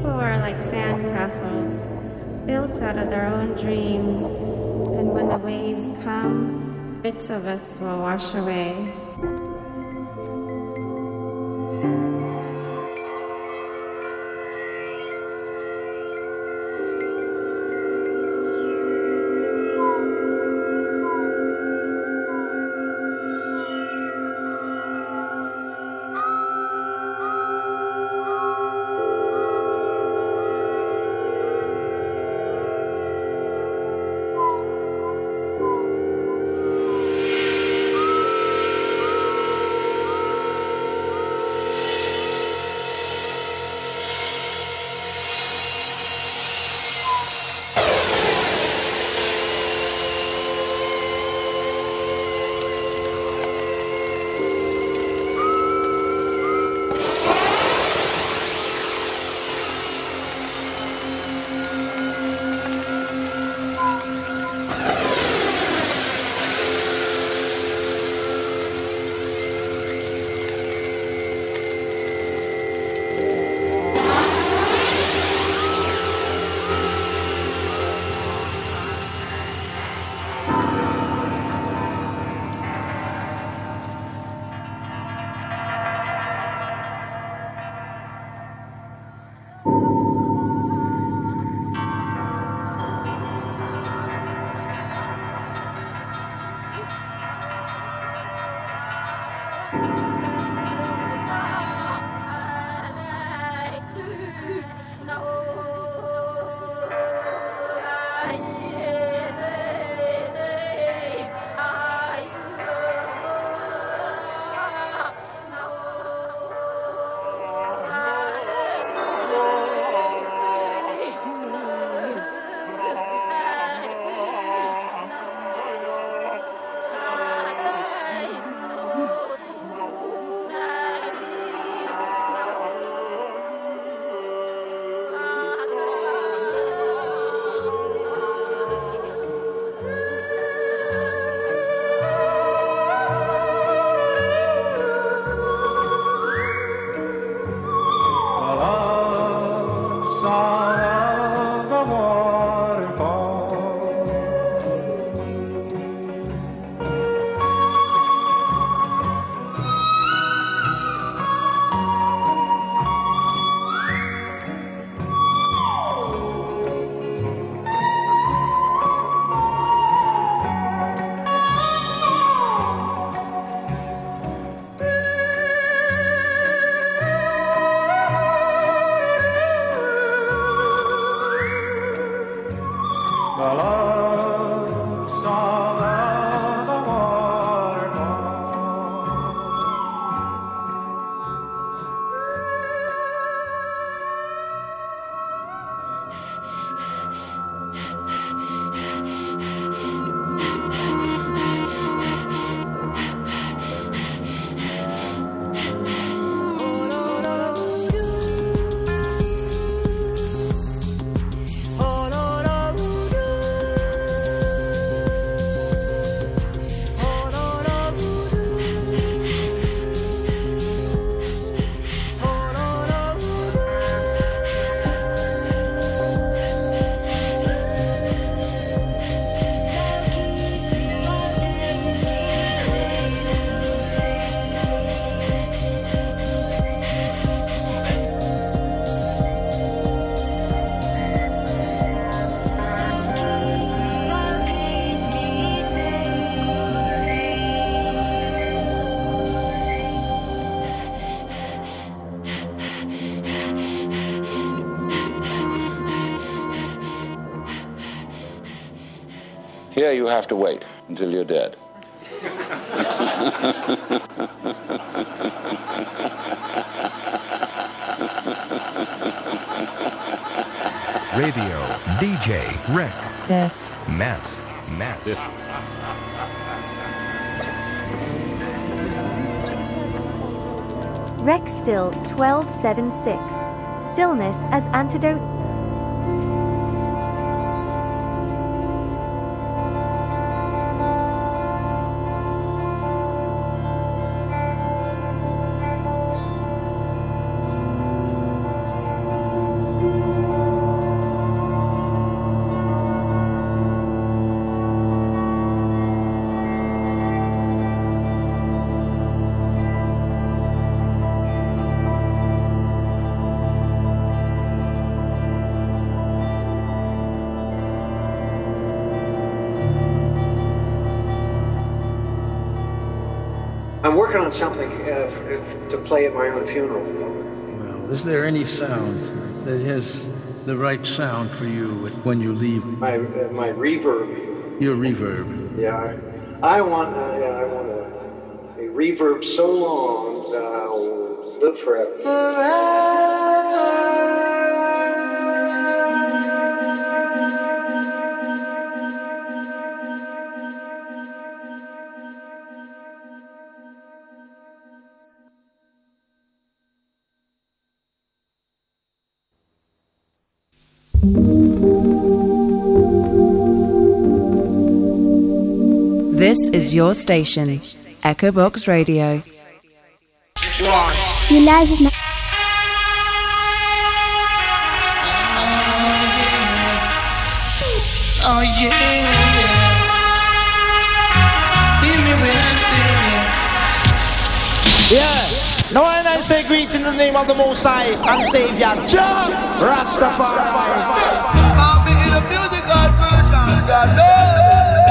People are like sandcastles, built out of their own dreams, and when the waves come, bits of us will wash away. Here you have to wait until you're dead. Radio DJ Rex. Yes. Mass. Rex Still 1276. Stillness as antidote. working on something to play at my own funeral. Well, is there any sound that has the right sound for you when you leave? My reverb. Your reverb. Yeah, I want a reverb so long that I'll live forever. This is your station, Echo Box Radio. Je luistert naar... Oh yeah. Yeah. Now when I say greet in the name of the Most High and Savior, Jah Rastafari. I'll be in a musical version, God knows.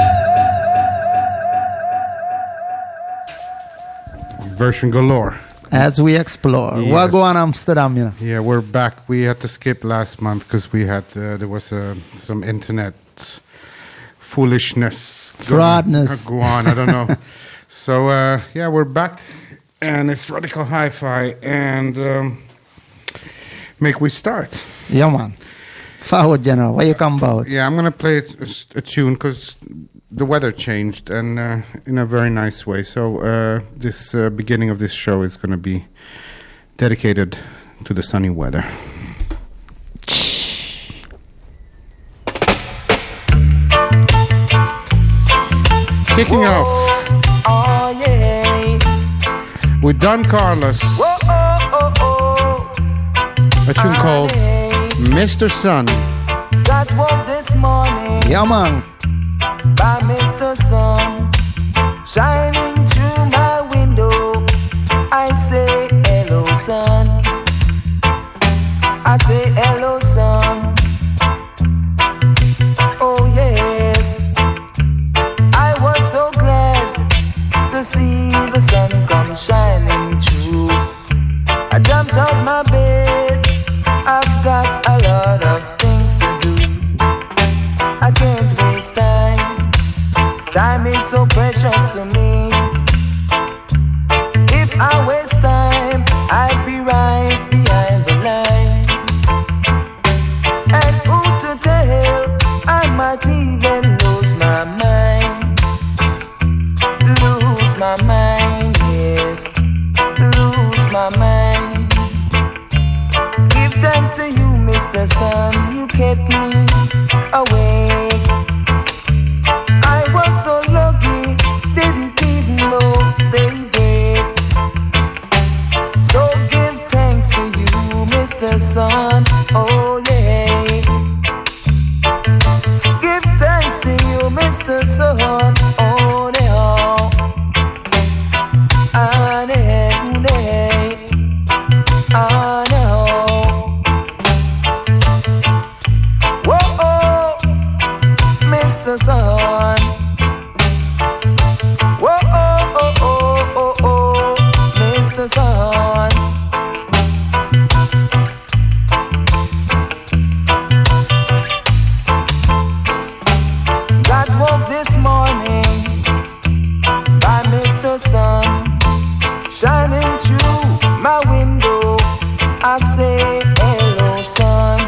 Version galore. As we explore. Yes. What go on Amsterdam, you know? Yeah, we're back. We had to skip last month because we had there was some internet foolishness. Fraudness. Go on, I don't know. So yeah, we're back, and it's Radical Hi-Fi, and make we start. Yeah, man. Forward, General. Where you come about? Yeah, I'm gonna play a tune because the weather changed, and in a very nice way. So this beginning of this show is going to be dedicated to the sunny weather. Kicking off with Don Carlos, a tune called Mr. Sun. Got woke this morning. Yeah, man. By Mr. Sun shining through my window. I say hello, sun. I say hello, sun. Oh yes, I was so glad to see the sun come shining through. I jumped out my bed. I've got a lot of things to do. I can't waste time. Time is so precious to me. If I waste time, I'd be right behind the line. And who to tell, I might even lose my mind. Lose my mind, yes. Lose my mind. Give thanks to you, Mr. Sun. You kept me awake. I was so lucky, didn't even know they break. So give thanks to you, Mr. Sun. Oh yeah. Give thanks to you, Mr. Sun. Oh yeah. Ah yeah. Ah no. Whoa, Mr. Sun. Whoa, Mr. Sun. Got woke this morning by Mr. Sun shining through my window. I say hello, sun.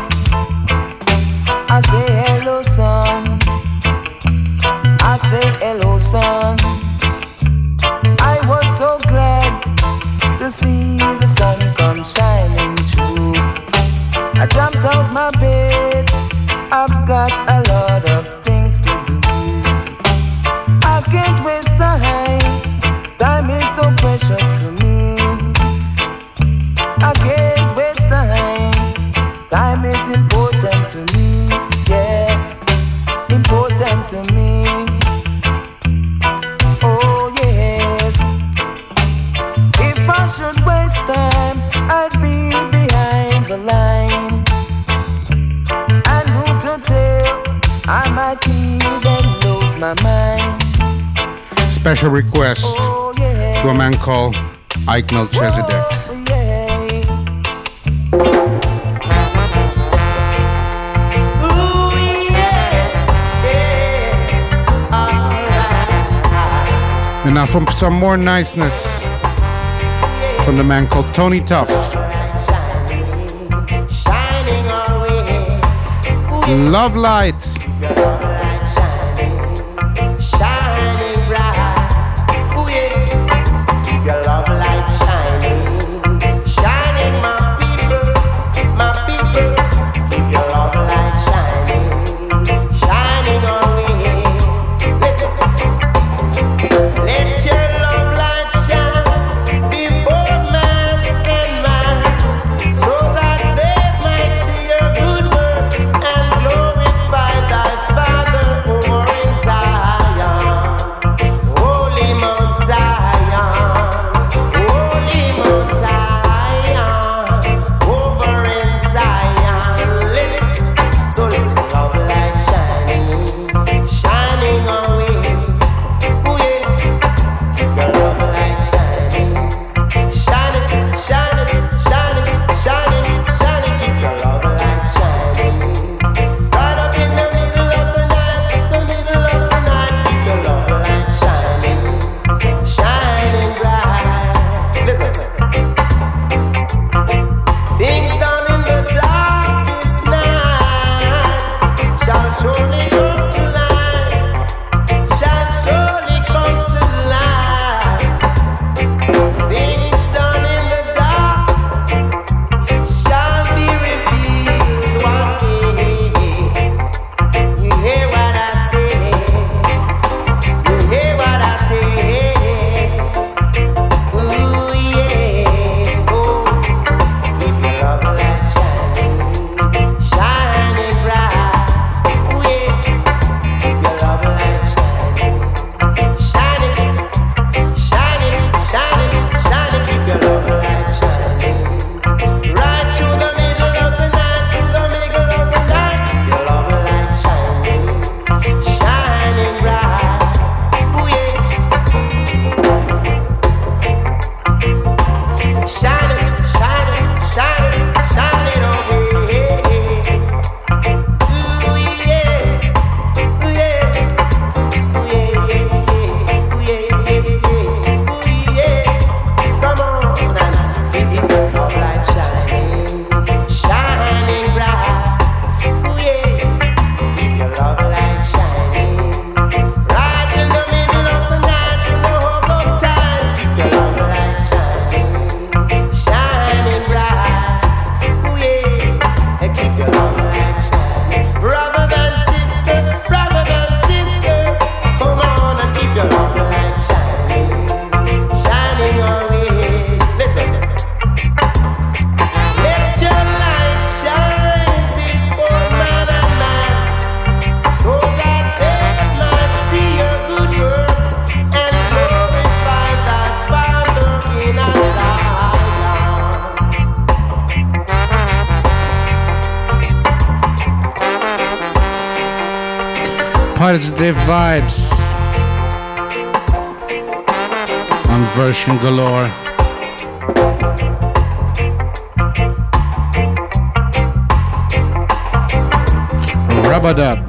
I say hello, sun. I say hello, sun. I was so glad to see the sun come shining through. I jumped out my bed. I've got a lot of things to do. I can't waste time. Time is so precious to me. I can't waste time. Time is important to me. Yeah, important to me. Oh yes. If I should waste time, I'd be behind the line. And who to tell, I might even lose my mind. Special request to a man called Ike Melchizedek. And now from some more niceness from the man called Tony Tuff. Love Light. Positive vibes on Version Galore. Rub-a-dub.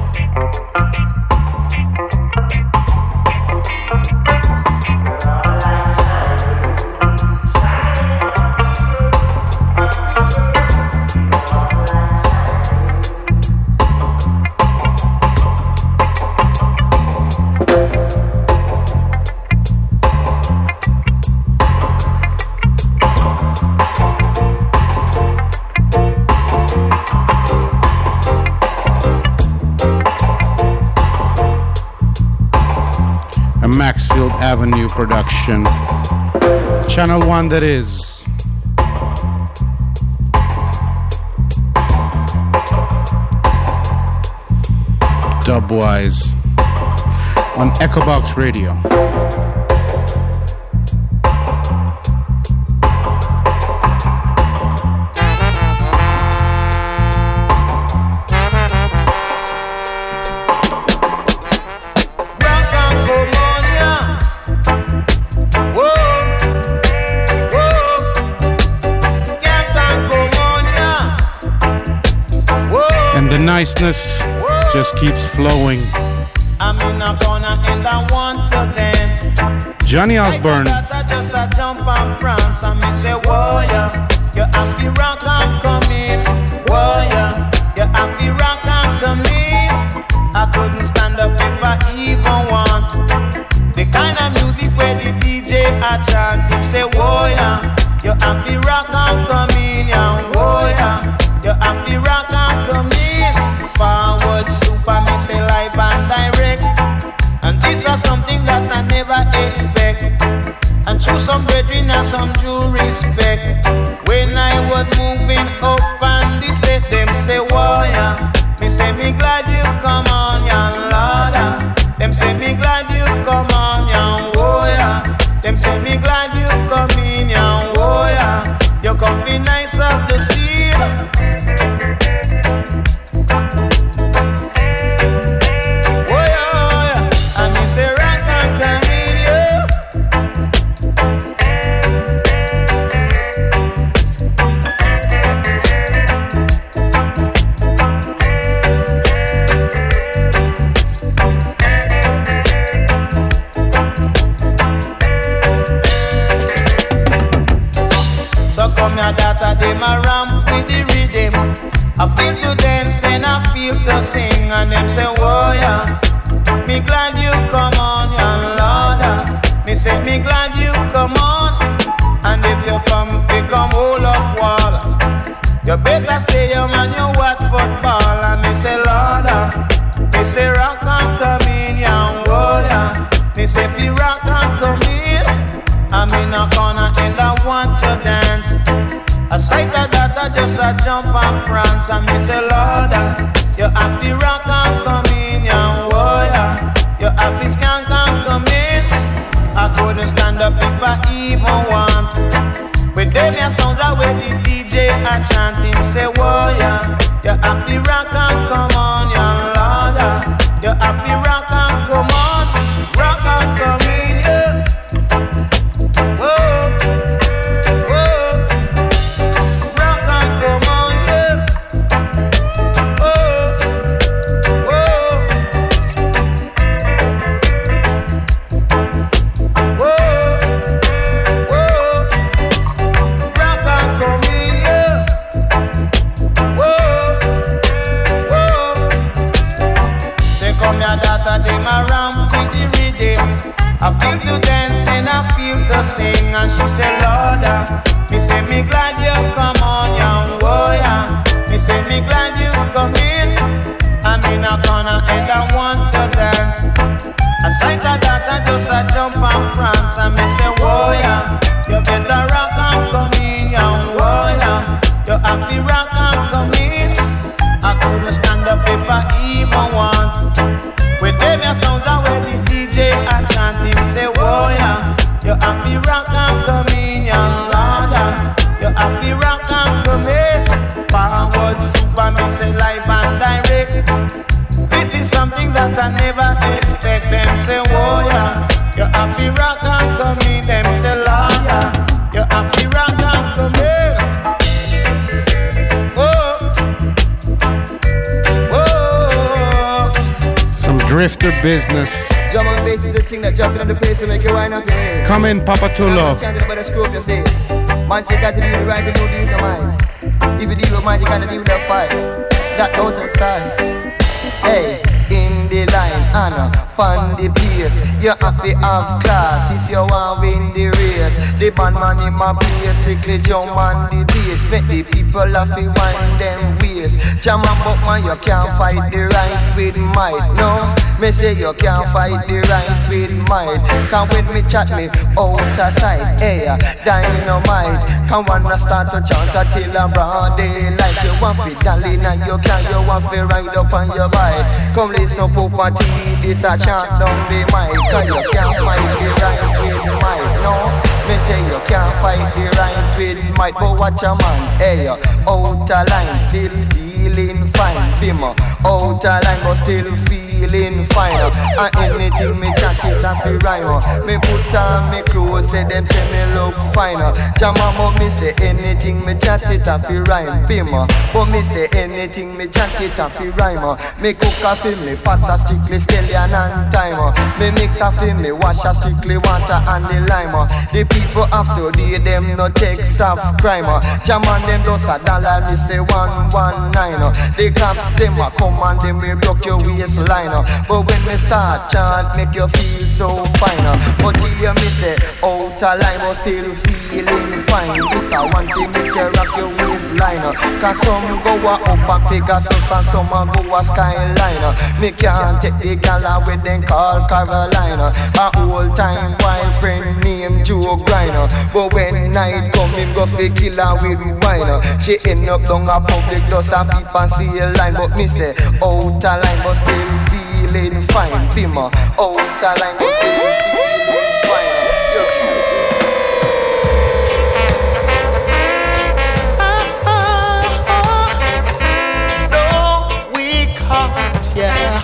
Maxfield Avenue production. Channel 1 that is. Dubwise on Echo Box Radio. Whoa. the niceness just keeps flowing. I'm in a corner and I want to dance. Johnny Osbourne. I just a jump and prance and me say, whoa, yeah, you happy rock and come in. Whoa, yeah, you happy rock and come in. I couldn't stand up if I even want. The kind of music where the DJ a chant, him say, whoa, yeah, you happy rock and come in, yeah. Whoa, yeah, you happy rock and come in. Forward super, me say live and direct. And these are something that I never expect. And through some brethren and some due respect. When I was moving up on the stage, them say, whoa, yeah. Me say, me glad you come on, yeah, Lord. Them say, me glad you come on, yeah, whoa, yeah. Them say, me glad you come in, yeah, whoa, yeah. You come be nice of the sea. Them a ramp with the rhythm. I feel to dance and I feel to sing. And them say, whoa, yeah, me glad you come on, yeah, Lord. Me say, me glad you come on. And if you come, fi come hold up wall. You better stay home and you watch football. And me say, Lord, me say, rock and come in, yeah, whoa, yeah. Me say, fi rock and come in. I'm in a corner and I want to dance. A sight of that I just a jump and prance. And me say, Lord, you happy rock and come in, yeah, whoa, yeah. You happy skank and come in. I couldn't stand up if I even want. With them your sounds are where the DJ a chant. Him say, whoa, yeah, you happy rock and come on, yeah, Lord. You happy rock and come on. Rock and come in, yeah. Whoa. I feel to dance and I feel to sing. And she said, Lord, me say me glad you come on, young warrior. Me say me glad you come in. I'm in a corner and I want to dance. A sight of that I just a jump and prance. And me say, warrior, you better rock and come in, young warrior. You happy rock and come in. I couldn't stand up if I even want. With them your sounds are where the DJ a chant. Him say, whoa, yeah, you happy rock and come in, young Lord. You happy rock and come in. Forward super, me say live and direct. This is something that I never expect. Them say, whoa, yeah, you happy rock and come in. Them say, Lord, yeah, you happy rock and come in. Drifter business. Drum and bass is the thing that jumped on the place to make you wind up your head. Come in, Papa Tulo. Chanting about the screw up your face. Man say got to deal with right and don't deal with the mind. If you deal with mind, you gotta deal with the fight. That outer side. Hey, in the line, Anna, on the bass. You have to have class if you want win the race. The band man in my place, strictly jump on the bass. Make the people have to wind them waist. Jam and buck man, you can't fight the right with might. No, me say you can't fight the right with might. Come when me chat me outer side. Hey, dynamite. Come wanna start to chant till a broad daylight. You want to darling and you can't. You want to ride up on your bike. Come listen to party, this a chant down the mic. Cause you can't fight the right with might. No, me say you can't fight the right with might. But watch a man, hey, outer line still feeling fine. Bimmer, outer line but still feeling feeling fine. And anything me chat it and fi rhyme. Me put on me clothes, say them say me look fine. Jama but me say anything me chat it and fi rhyme. Bima, but me say anything me chat it and fi rhyme. Me cook a fi me pot a strictly scallion and time. Me mix a fi me wash a strictly water and the lime. The people after the them no take soft crime. Jama them just a dollar, me say 119. The cops them a come and them will block your waistline. But when me start chant, make you feel so fine. But till you me say out a line, but still feeling fine. This a one thing make you rock your waistline. Cause some go a up a Pegasus and some a go a Skyline. Me can't take the gala when them call Carolina. A old time boyfriend named Joe Griner. But when night come him go fi kill her with wine. She end up down a public dust and people see a line. But me say out a line but still feeling fine. Pima, out a line but still feeling fine. No weak heart, yeah.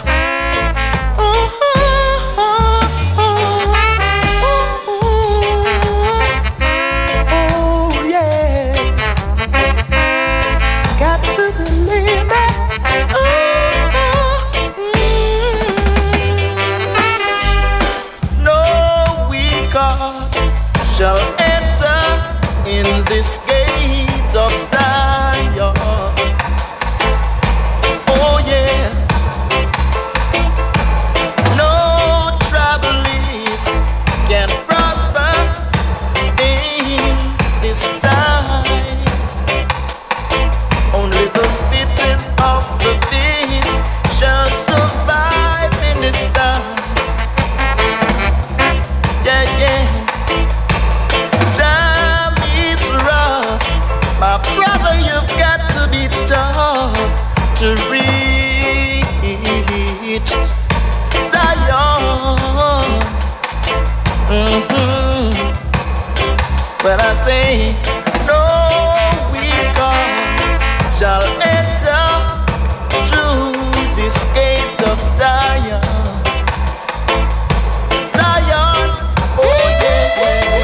Shall enter in this gate of Zion. Oh yeah. No travelers can prosper in this time. Only the fittest of the fit shall survive in this time. Yeah, yeah. My brother, you've got to be tough to reach Zion. But I say, no weak heart shall enter through this gate of Zion. Zion, oh yeah.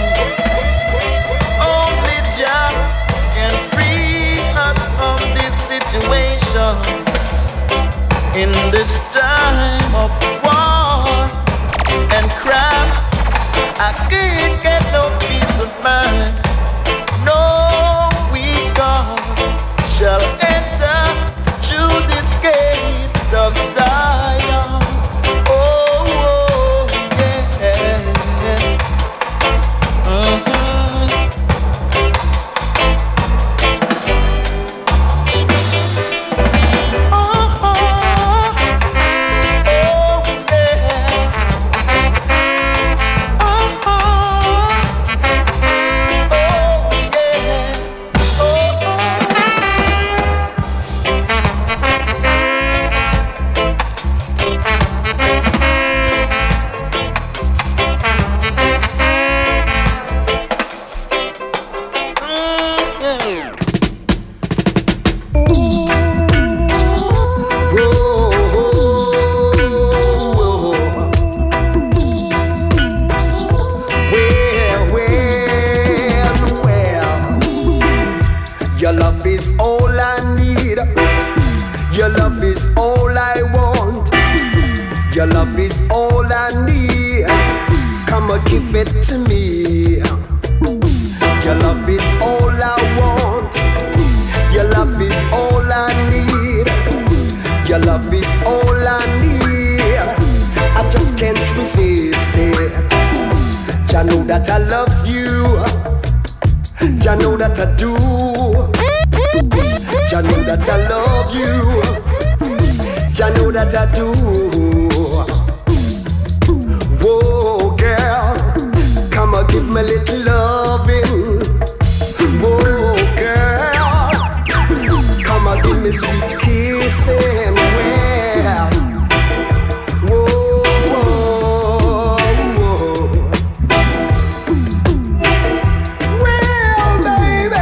In this time of war and crime, I can't get no peace of mind. No weak God shall enter through this gate of Zion. Oh, oh yeah. Give it to me. Your love is all I want. Your love is all I need. Your love is all I need. I just can't resist it. I know that I love you. I know that I do. I know that I love you. I know that I do. Whoa, girl, come and give me a little loving. Whoa, girl, come and give me sweet kissing. Well, whoa, whoa, well, baby,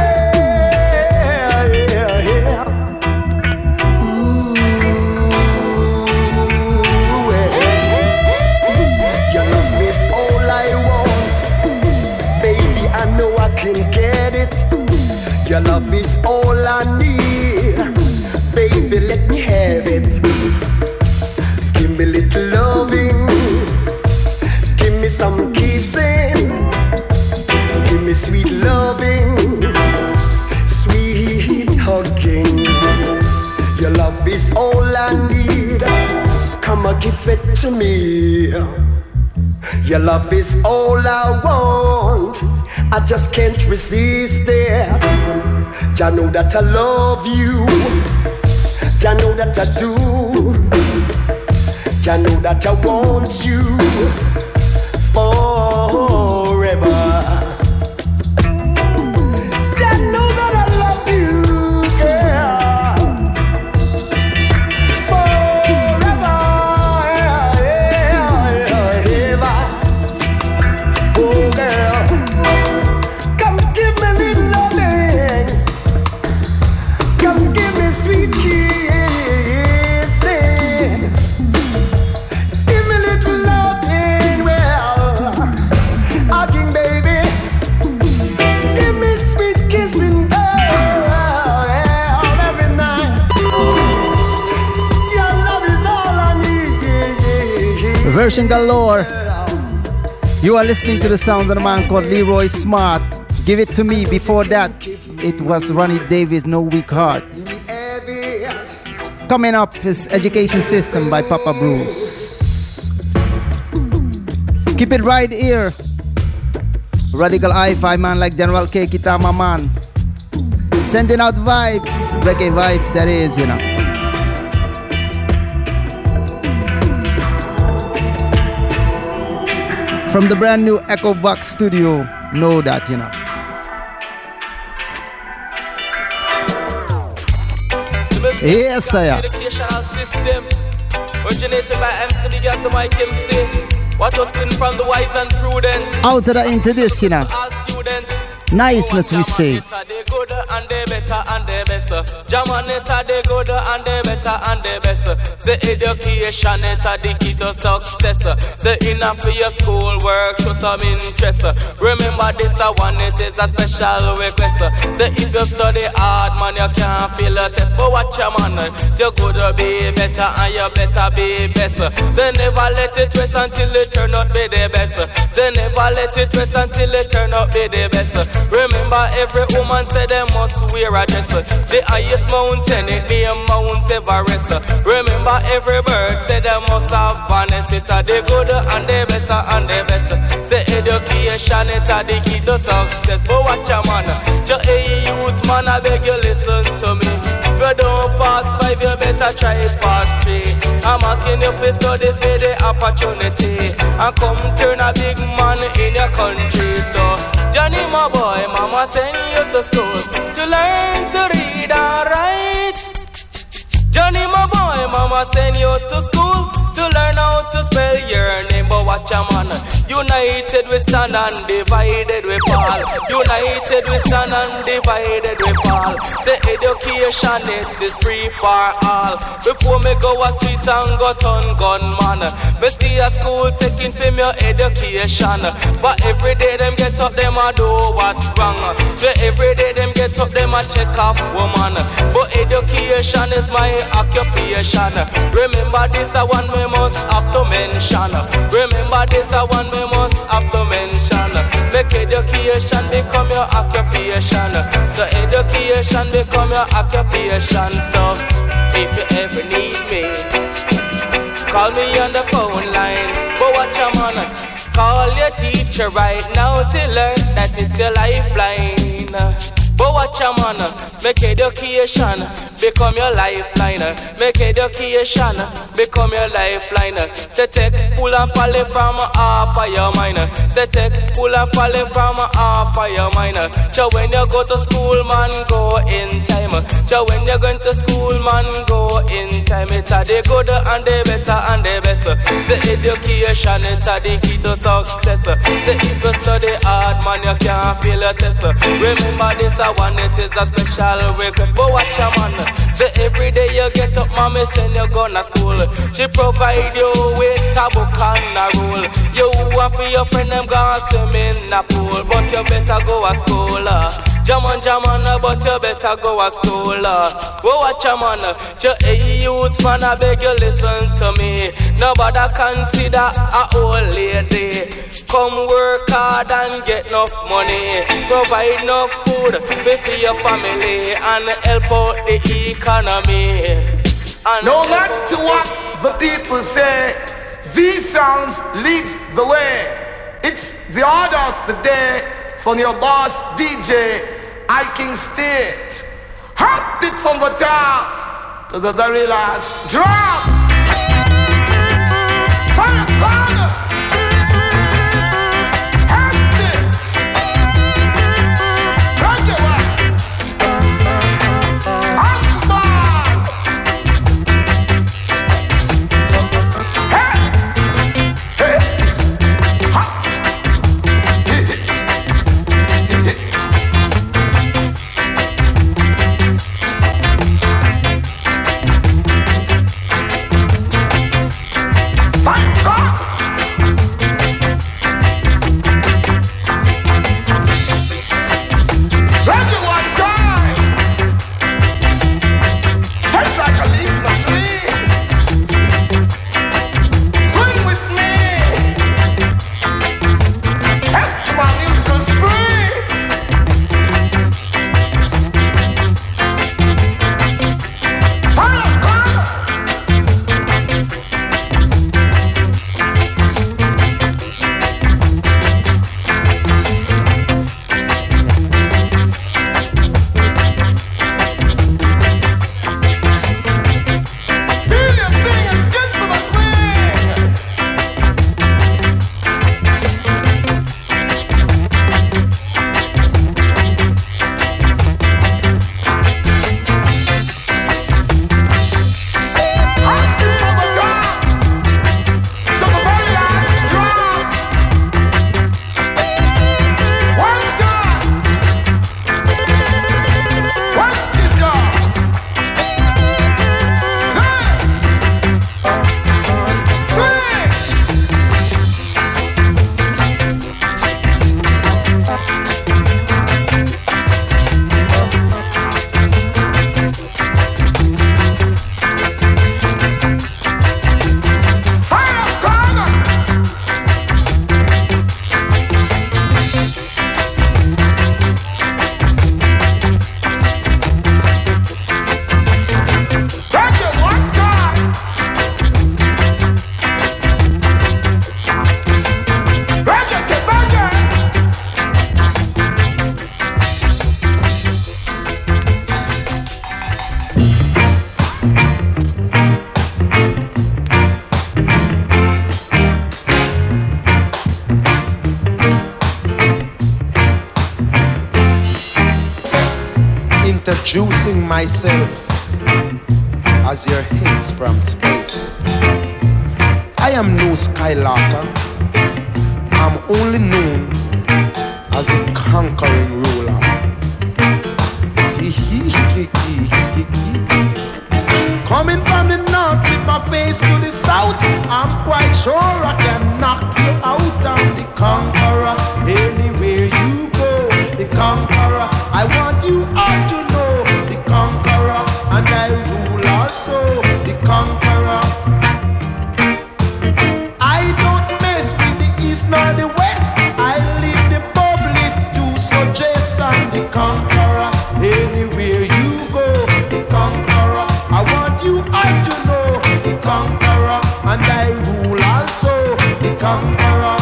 yeah, yeah. Ooh. love is all I need. Come and give it to me. Your love is all I want. I just can't resist it. Jah know that I love you. Jah know that I do. Jah know that I want you forever. Jah know that I love you, girl, forever, ever. Oh, girl, come give me little loving. Come give me sweet kissing. Give me little loving, well, hugging, baby. Give me sweet kissing, girl, every night. Your love is all I need. Version galore. You are listening to the sounds of a man called Leroy Smart. Give it to me. Before that, it was Ronnie Davis, No Weak Heart. Coming up is Education System by Papa Bruce. Keep it right here. Radical Hi-Fi man like General K. Kitama man. Sending out vibes, reggae vibes, that is, you know. From the brand new Echo Box studio, know that, you know. Yes, I am. Educational system originated by MC Bigger to Mike MC. What was in from the wise and prudent. Out of the into this, you know. All students. Niceness, we say. They good and they better and they best. Jamaneta they good and they better and they best. Say education it a the key to success. Say enough for your school work, show some interest. Remember this a one, it is a special request. Say if you study hard, man, you can't fail a test. But watch your man, you good be better and you better be best. Say never let it rest until it turn out be the best. Say never let it rest until it turn out be the best. Remember every woman said they must wear a dress. The highest mountain it named Mount Everest. Remember every bird said they must have a nest. It's a the good and the better and the best. The education it's a the key to success. But watch your man, your youth man I beg you listen to me. If you don't pass 5 you better try pass 3. I'm asking you to study for the opportunity and come turn a big man in your country. So Johnny my boy, mama send you to school to learn to read and write. Johnny my boy, mama send you to school to learn how to spell your name. But watch a man, united we stand and divided we fall. United we stand and divided we fall. Say education it is free for all. Before me go a street and go turn gunman, me stay at school taking for me education. But every day them get up, them a do what's wrong. So every day them get up, them a check off woman. But education is my occupation. Remember this a one we must have to mention. Remember this a one we must have to mention. Make education become your occupation. So education become your occupation. So if you ever need me, call me on the phone line. But watch your man, call your teacher right now to learn that it's your lifeline. But watch your man, make education become your lifeline. Make education become your lifeline. Say take pull and fall from half of your mind. Say take pull and fall from half of your mind. So when you go to school, man, go in time. So when you're going to school, man, go in time. It's a the good and the better and the best. Say education, it's a the key to success. Say if you study hard, man, you can't fail a test. Remember this one, it is a special request. But watch your man, say every day you get up, mommy send you go to school. She provide you with a book and a rule. You want for your friend them go swim in a pool, but you better go to school. Jaman, but you better go to school. Well, watch your man, youth man, I beg you listen to me. Nobody consider a old lady. Come work hard and get enough money. Provide enough food for your family and help out the economy. No matter what the people say, these sounds leads the way. It's the order of the day from your boss DJ, King State. Hot it from the top to the very last drop. Fire corner. Hot it. Roger what? Introducing myself as your hits from space. I am no Skylarker. I'm only known as a conquering ruler. Coming from the north with my face to the south, I'm quite sure I can knock you out. I'm the conqueror. Anywhere you go, the conqueror. I want you all to know the conqueror, and I rule also the conqueror. I don't mess with the east nor the west. I leave the public to suggest I'm the conqueror. Anywhere you go, the conqueror. I want you all to know the conqueror, and I rule also the conqueror.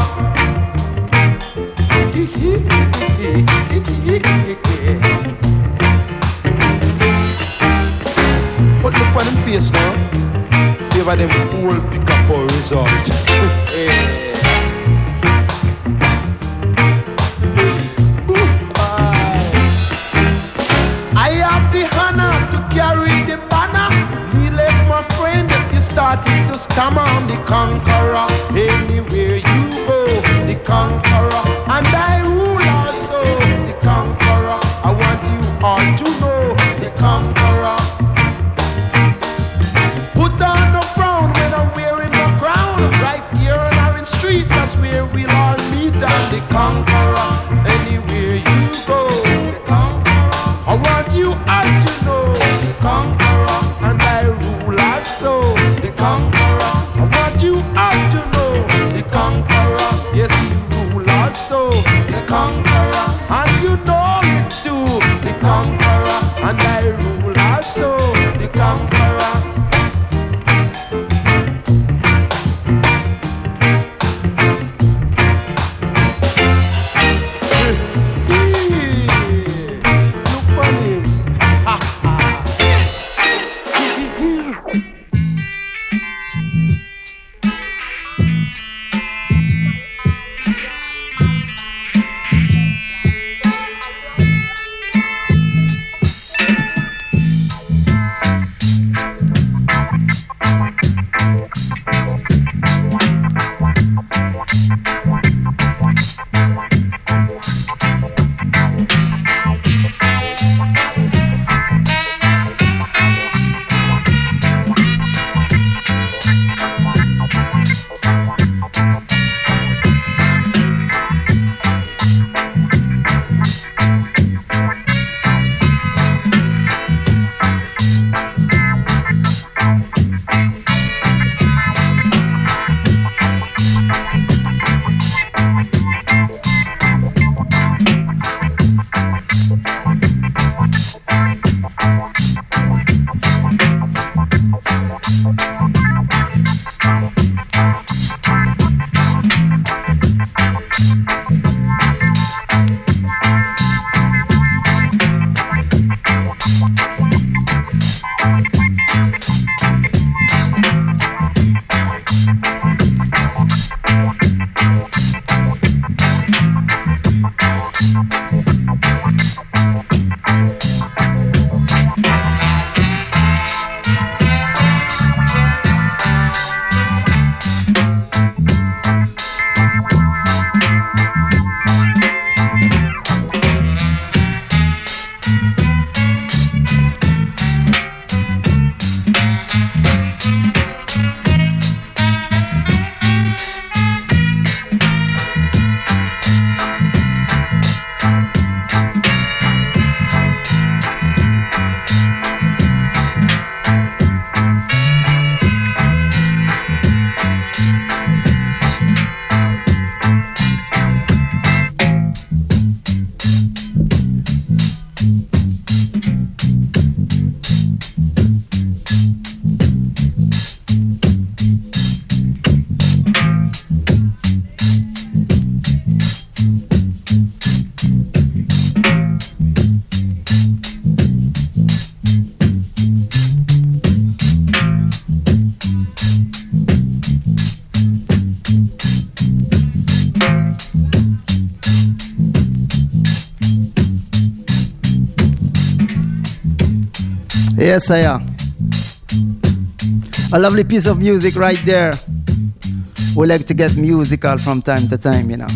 But look on them face now. Favor them whole pick up for result. I have the honor to carry the banner. Needless, my friend, you started to stammer. I'm the conqueror. Anywhere you go, the conqueror. And I rule also the conqueror. I want you all to know the conqueror. Put on the frown when I'm wearing the crown. Right here on Orange Street, that's where we'll all meet. I'm the conqueror. Anywhere you go, the conqueror. I want you all to know the conqueror. And I rule also the conqueror. I want you all to know the conqueror. Yes, he rule also the conqueror. And you know it too, the conqueror. And I rule also the conqueror. Yes, I am. A lovely piece of music right there. We like to get musical from time to time, you know.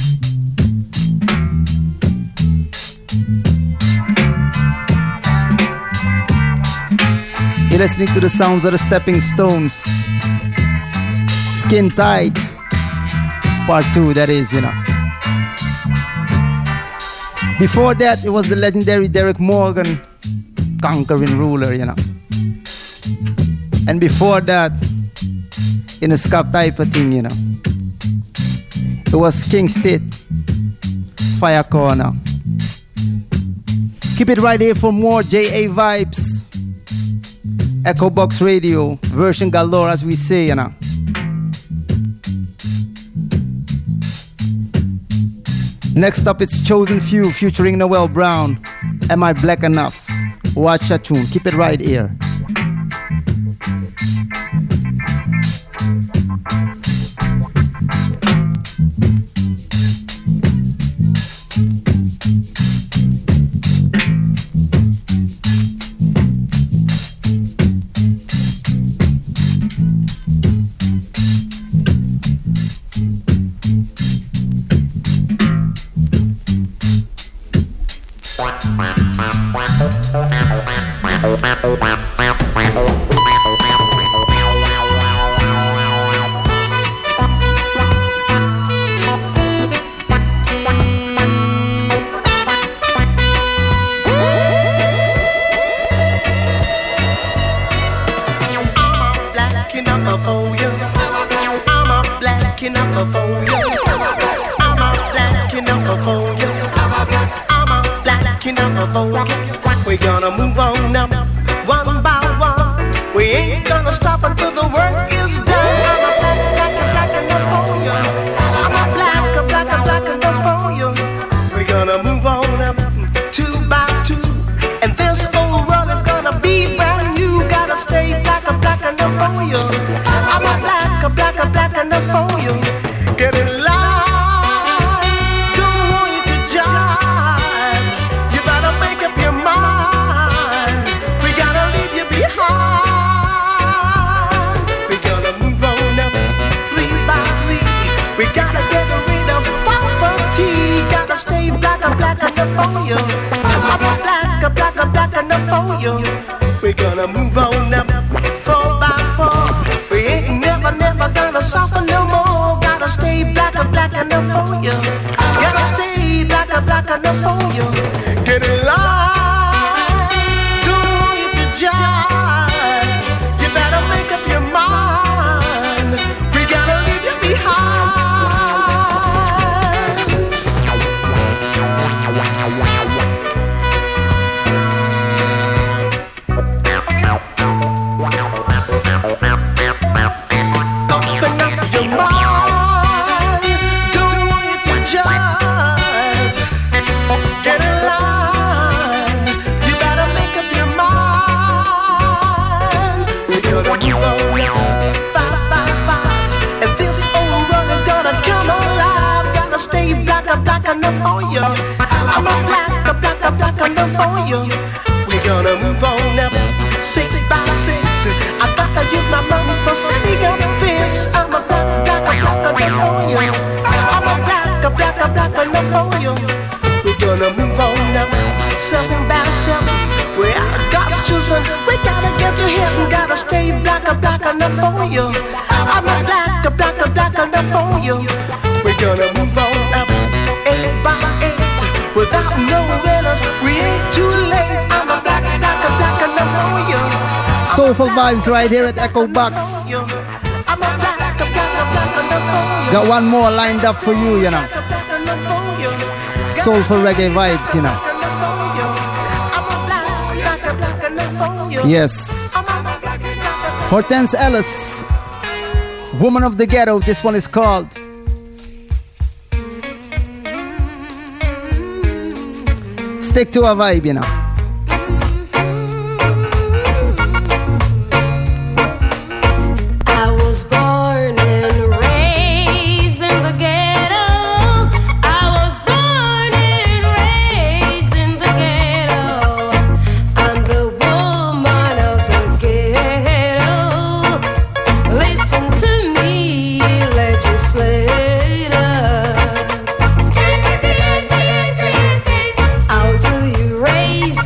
You're listening to the sounds of the Stepping Stones. Skin Tight. Part 2, that is, you know. Before that, it was the legendary Derek Morgan, Conquering Ruler, you know. And before that, in a ska type of thing, you know, it was King State, Fire Corner. Keep it right here for more JA vibes. Echo Box Radio, version galore, as we say, you know. Next up, it's Chosen Few featuring Noel Brown. Am I Black Enough? Watch a tune. Keep it right here. Get alive. enough for you. I'm a black enough for you. We're gonna move on up 6 by 6. I gotta use my money for setting up this. I'm a black enough for you. I'm a black enough for you. We're gonna move on up 7 by 7. We are God's children. We gotta get to heaven. Gotta stay black enough for you. I'm a black enough for you. We're gonna move on up 8 by 8 without no winners. We ain't too late. I'm a black enough for you. Soulful vibes right here at Echo Box. I'm a black enough for you. Got one more lined up for you, you know. Soulful reggae vibes, you know. Yes. Hortense Ellis, Woman of the Ghetto. This one is called Stick to a Vibe, you know. I was born and raised in the ghetto. I was born and raised in the ghetto. I'm the woman of the ghetto. Listen to me, legislator. How do you raise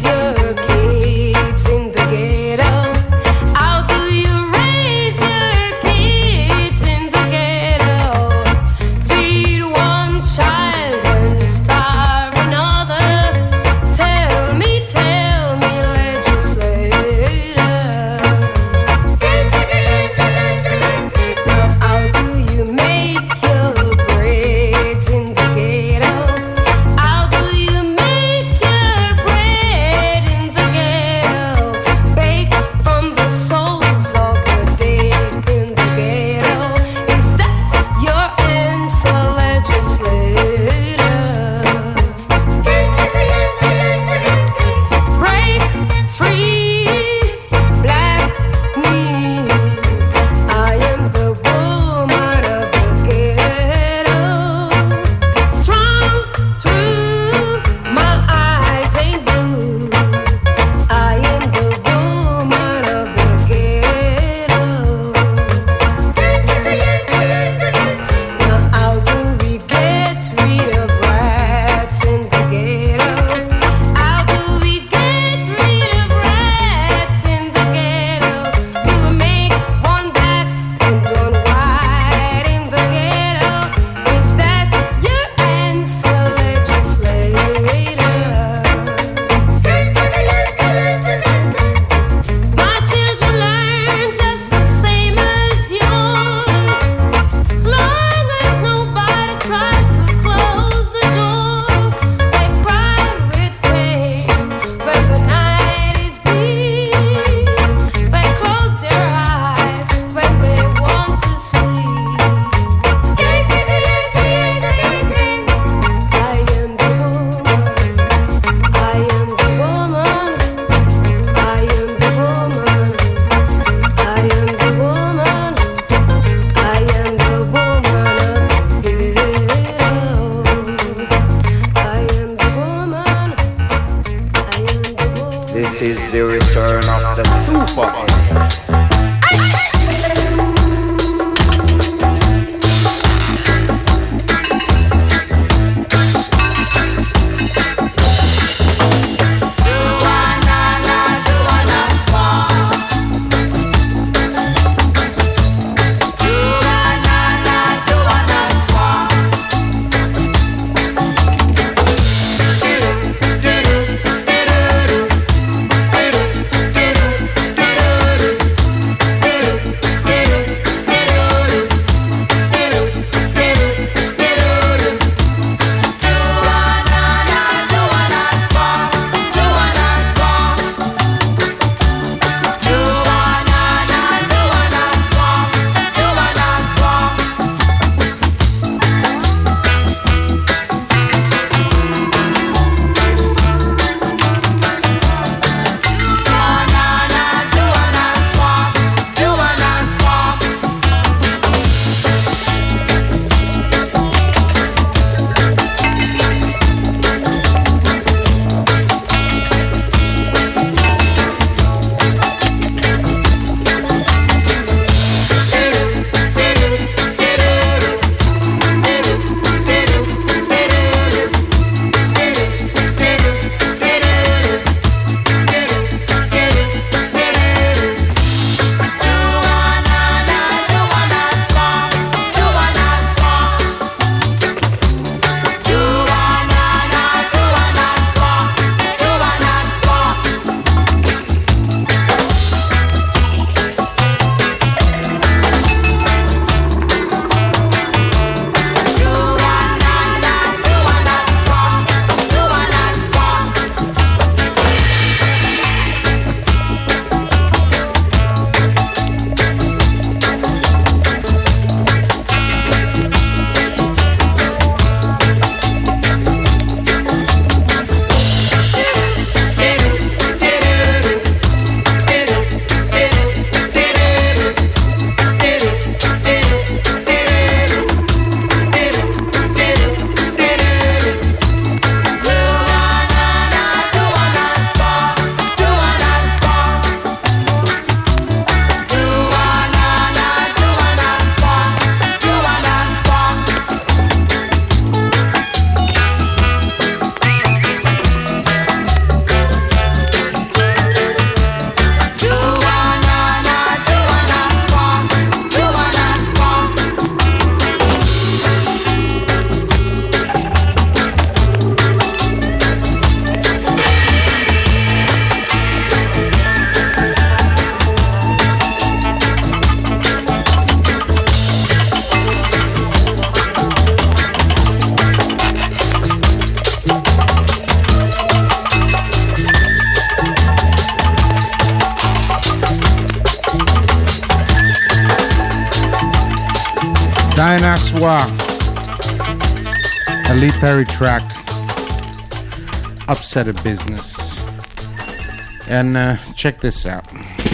Diana Swa, a Lee Perry track, Upset a Business. And check this out.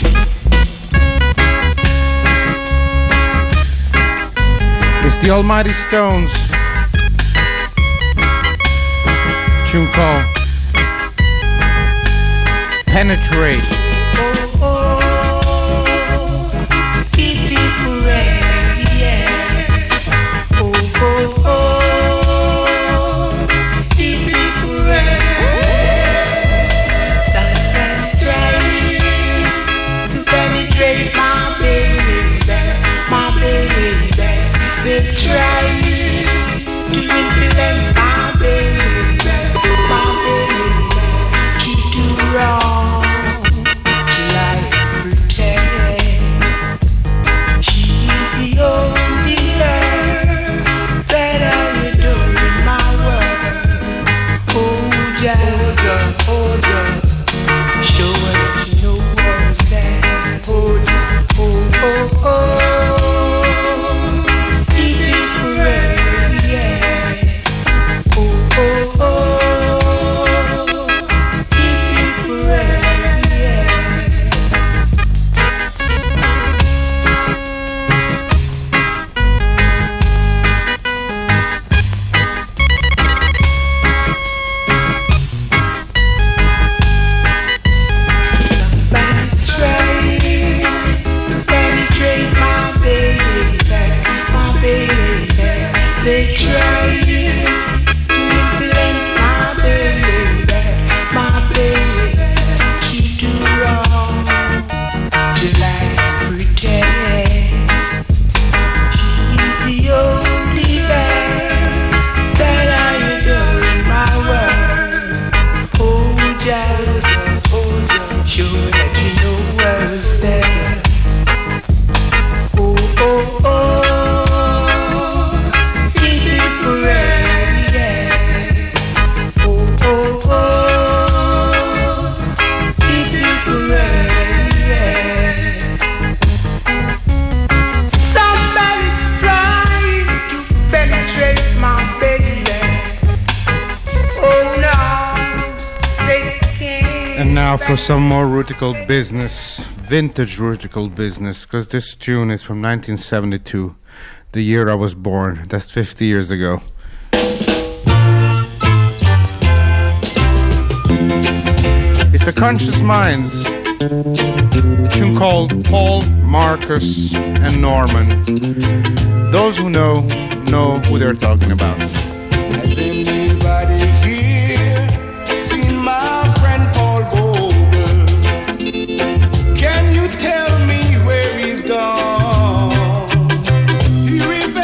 It's the Almighty Stones, tune called Penetrate. Trying to influence my baby, to do wrong, till I pretend. She's the only love that I adore in my world. Hold ya, hold ya, show her that you know what's there. Hold ya, oh. For some more Rutical business, vintage Rutical business, because this tune is from 1972, the year I was born. That's 50 years ago. It's the Conscious Minds, tune called Paul, Marcus, and Norman. Those who know who they're talking about.